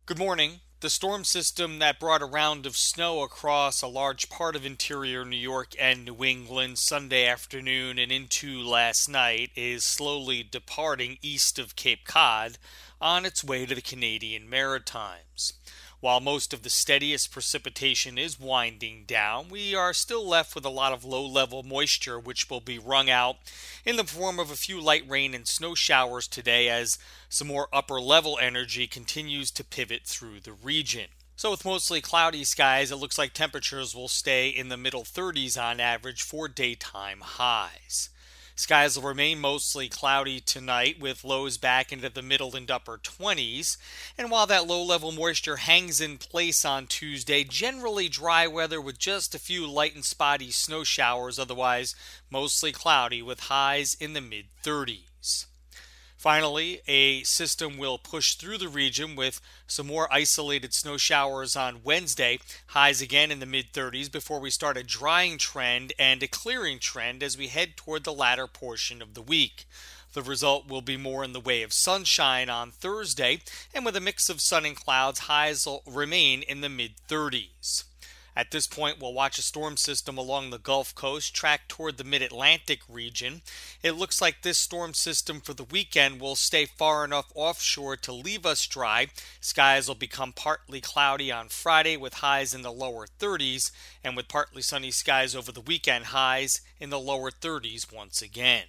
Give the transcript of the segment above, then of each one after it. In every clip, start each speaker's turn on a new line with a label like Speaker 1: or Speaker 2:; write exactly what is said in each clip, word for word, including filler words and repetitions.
Speaker 1: Good morning. The storm system that brought a round of snow across a large part of interior New York and New England Sunday afternoon and into last night is slowly departing east of Cape Cod on its way to the Canadian Maritimes. While most of the steadiest precipitation is winding down, we are still left with a lot of low-level moisture which will be wrung out in the form of a few light rain and snow showers today as some more upper-level energy continues to pivot through the region. So with mostly cloudy skies, it looks like temperatures will stay in the middle thirties on average for daytime highs. Skies will remain mostly cloudy tonight with lows back into the middle and upper twenties. And while that low-level moisture hangs in place on Tuesday, generally dry weather with just a few light and spotty snow showers, otherwise mostly cloudy with highs in the mid thirties. Finally, a system will push through the region with some more isolated snow showers on Wednesday, highs again in the mid thirties before we start a drying trend and a clearing trend as we head toward the latter portion of the week. The result will be more in the way of sunshine on Thursday, and with a mix of sun and clouds, highs will remain in the mid thirties. At this point, we'll watch a storm system along the Gulf Coast track toward the mid-Atlantic region. It looks like this storm system for the weekend will stay far enough offshore to leave us dry. Skies will become partly cloudy on Friday with highs in the lower thirties, and with partly sunny skies over the weekend, highs in the lower thirties once again.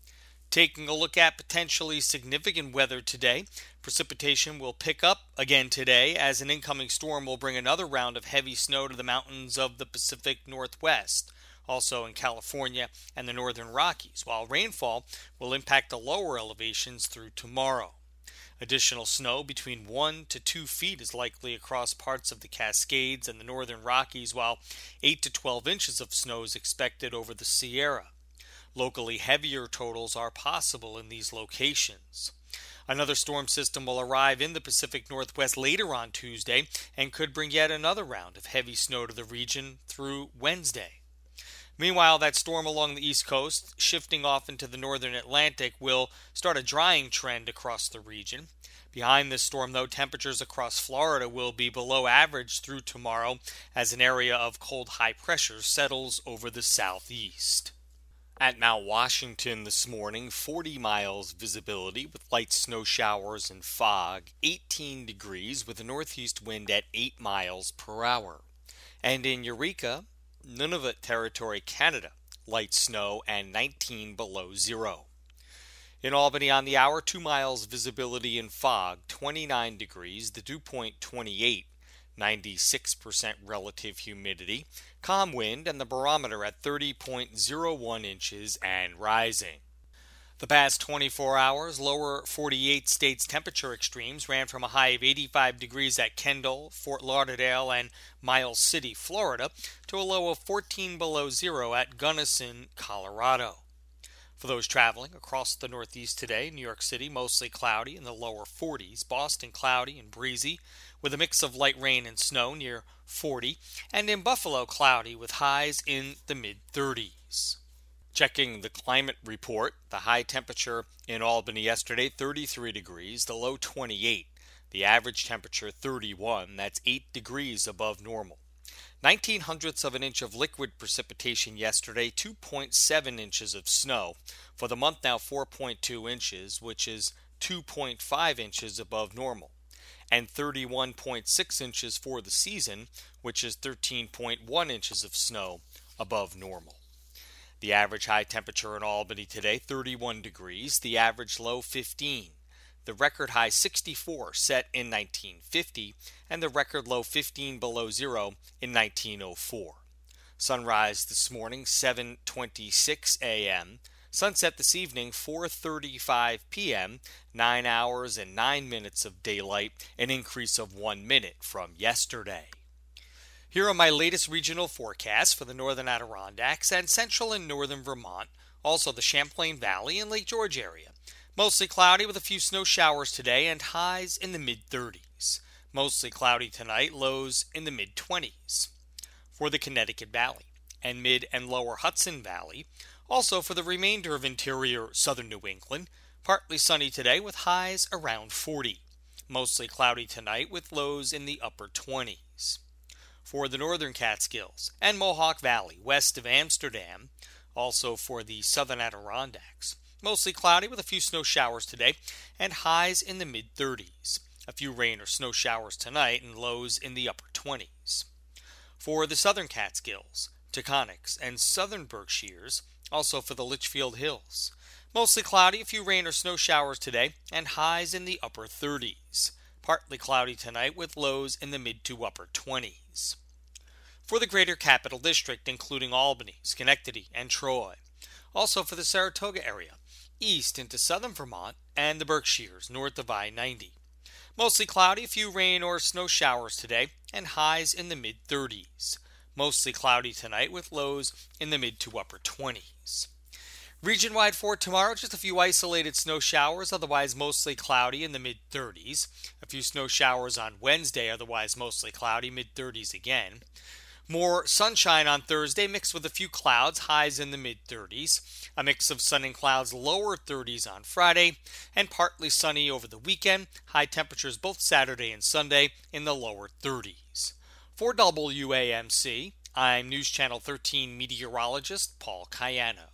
Speaker 1: Taking a look at potentially significant weather today, precipitation will pick up again today as an incoming storm will bring another round of heavy snow to the mountains of the Pacific Northwest, also in California and the Northern Rockies, while rainfall will impact the lower elevations through tomorrow. Additional snow between one to two feet is likely across parts of the Cascades and the Northern Rockies, while eight to twelve inches of snow is expected over the Sierra. Locally heavier totals are possible in these locations. Another storm system will arrive in the Pacific Northwest later on Tuesday and could bring yet another round of heavy snow to the region through Wednesday. Meanwhile, that storm along the East Coast, shifting off into the northern Atlantic, will start a drying trend across the region. Behind this storm, though, temperatures across Florida will be below average through tomorrow as an area of cold high pressure settles over the southeast. At Mount Washington this morning, forty miles visibility with light snow showers and fog, eighteen degrees with a northeast wind at eight miles per hour. And in Eureka, Nunavut Territory, Canada, light snow and nineteen below zero. In Albany on the hour, two miles visibility and fog, twenty-nine degrees, the dew point twenty-eight, ninety-six percent relative humidity, calm wind, and the barometer at thirty point zero one inches and rising. The past twenty-four hours, lower forty-eight states temperature extremes ran from a high of eighty-five degrees at Kendall, Fort Lauderdale, and Miles City, Florida, to a low of fourteen below zero at Gunnison, Colorado. For those traveling across the Northeast today, New York City mostly cloudy in the lower forties, Boston cloudy and breezy with a mix of light rain and snow near forty, and in Buffalo cloudy with highs in the mid thirties. Checking the climate report, the high temperature in Albany yesterday, thirty-three degrees, the low twenty-eight, the average temperature thirty-one, that's eight degrees above normal. nineteen hundredths of an inch of liquid precipitation yesterday, two point seven inches of snow. For the month now, four point two inches, which is two point five inches above normal. And thirty-one point six inches for the season, which is thirteen point one inches of snow above normal. The average high temperature in Albany today, thirty-one degrees, the average low fifteen. The record high sixty-four set in nineteen fifty, and the record low fifteen below zero in nineteen oh four. Sunrise this morning, seven twenty-six a.m. Sunset this evening, four thirty-five p.m., nine hours and nine minutes of daylight, an increase of one minute from yesterday. Here are my latest regional forecasts for the northern Adirondacks and central and northern Vermont, also the Champlain Valley and Lake George area. Mostly cloudy with a few snow showers today and highs in the mid thirties. Mostly cloudy tonight, lows in the mid twenties. For the Connecticut Valley and mid and lower Hudson Valley, also for the remainder of interior southern New England, partly sunny today with highs around forty. Mostly cloudy tonight with lows in the upper twenties. For the northern Catskills and Mohawk Valley west of Amsterdam, also for the southern Adirondacks, mostly cloudy with a few snow showers today and highs in the mid thirties. A few rain or snow showers tonight and lows in the upper twenties. For the southern Catskills, Taconics, and southern Berkshires, also for the Litchfield Hills, mostly cloudy, a few rain or snow showers today and highs in the upper thirties. Partly cloudy tonight with lows in the mid to upper twenties. For the greater Capital District, including Albany, Schenectady, and Troy. Also for the Saratoga area, east into southern Vermont, and the Berkshires, north of I ninety. Mostly cloudy, a few rain or snow showers today, and highs in the mid thirties. Mostly cloudy tonight with lows in the mid to upper twenties. Region-wide for tomorrow, just a few isolated snow showers, otherwise mostly cloudy in the mid thirties. A few snow showers on Wednesday, otherwise mostly cloudy, mid thirties again. More sunshine on Thursday, mixed with a few clouds, highs in the mid thirties. A mix of sun and clouds, lower thirties on Friday, and partly sunny over the weekend. High temperatures both Saturday and Sunday in the lower thirties. For W A M C, I'm News Channel thirteen meteorologist Paul Cayano.